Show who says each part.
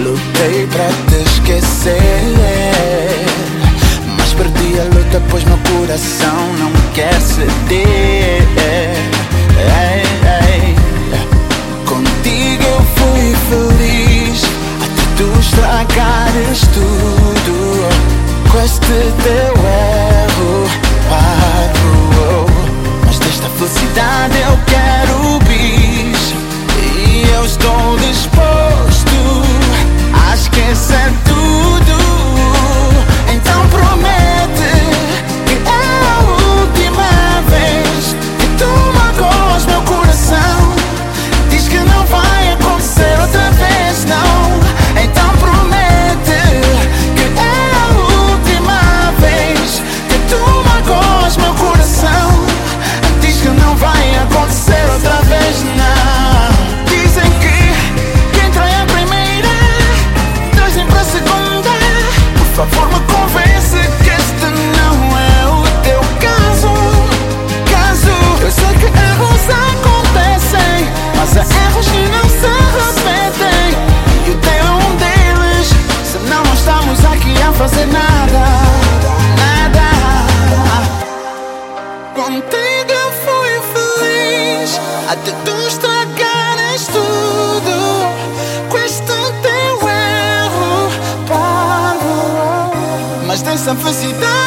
Speaker 1: Lutei pra te esquecer, mas perdi a luta, pois meu coração não quer ceder. Contigo eu fui feliz, até tu estragares tudo com este teu erro parvo. Mas desta felicidade eu quero bis, e eu estou disposto a esquecer tudo. Então promete que é a última vez que tu magoas meu coração. Diz que não vai acontecer outra vez, não. Então promete que é a última vez que tu magoas meu coração. Diz que não vai acontecer outra vez, não. Dizem que quem trai a primeira traz sempre a segunda. Por favor me convence que este não é o teu caso. Eu sei que erros acontecem, mas há erros que não se repetem, e o teu é um deles. Senão não estamos aqui a fazer nada. Contigo eu fui feliz, até tu estragares tudo com este teu erro parvo. Mas dessa felicidade